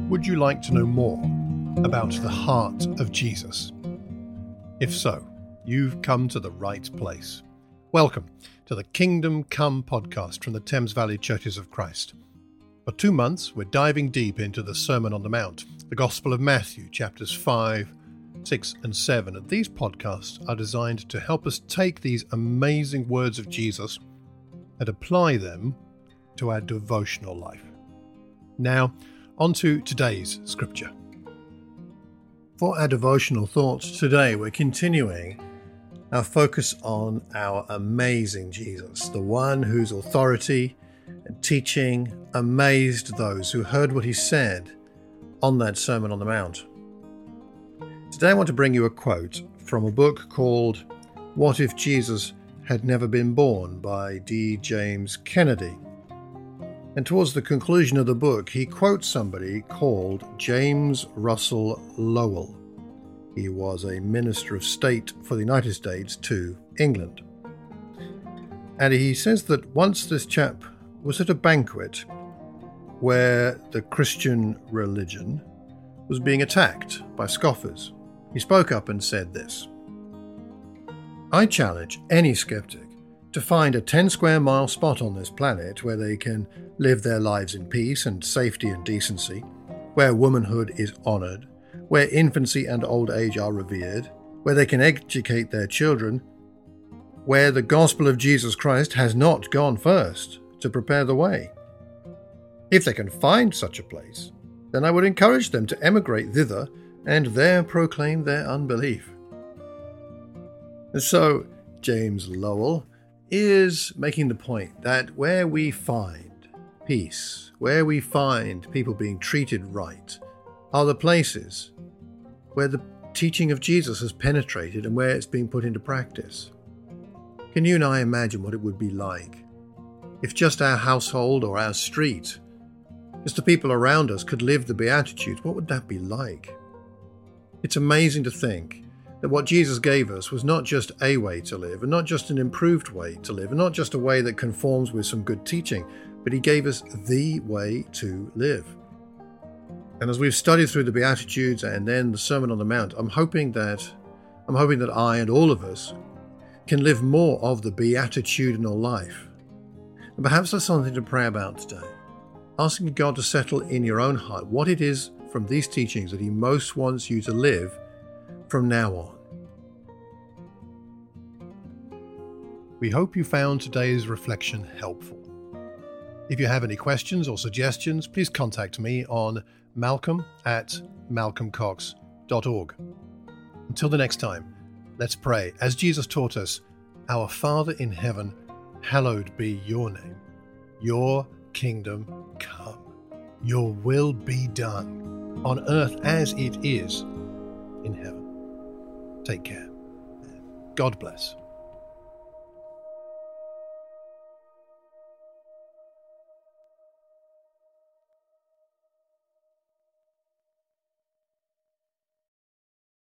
Would you like to know more about the heart of Jesus? If so, you've come to the right place. Welcome to the Kingdom Come podcast from the Thames Valley Churches of Christ. For 2 months, we're diving deep into the Sermon on the Mount, the Gospel of Matthew, chapters 5, 6, and 7. And these podcasts are designed to help us take these amazing words of Jesus and apply them to our devotional life. Now, on to today's scripture. For our devotional thoughts today, we're continuing our focus on our amazing Jesus, the one whose authority and teaching amazed those who heard what he said on that Sermon on the Mount. Today I want to bring you a quote from a book called What If Jesus Had Never Been Born by D. James Kennedy. And towards the conclusion of the book, he quotes somebody called James Russell Lowell. He was a minister of state for the United States to England. And he says that once this chap was at a banquet where the Christian religion was being attacked by scoffers. He spoke up and said this: "I challenge any skeptic to find a 10 square mile spot on this planet where they can live their lives in peace and safety and decency, where womanhood is honoured, where infancy and old age are revered, where they can educate their children, where the gospel of Jesus Christ has not gone first to prepare the way. If they can find such a place, then I would encourage them to emigrate thither and there proclaim their unbelief." And so, James Lowell is making the point that where we find peace, where we find people being treated right, are the places where the teaching of Jesus has penetrated and where it's being put into practice. Can you and I imagine what it would be like if just our household or our street, just the people around us, could live the Beatitudes? What would that be like? It's amazing to think that what Jesus gave us was not just a way to live, and not just an improved way to live, and not just a way that conforms with some good teaching, but he gave us the way to live. And as we've studied through the Beatitudes and then the Sermon on the Mount, I'm hoping that I and all of us can live more of the beatitudinal life. And perhaps that's something to pray about today. Asking God to settle in your own heart what it is from these teachings that he most wants you to live from now on. We hope you found today's reflection helpful. If you have any questions or suggestions, please contact me on malcolm@malcolmcox.org. Until the next time, let's pray. As Jesus taught us, "Our Father in heaven, hallowed be your name. Your kingdom come. Your will be done on earth as it is in heaven." Take care. God bless.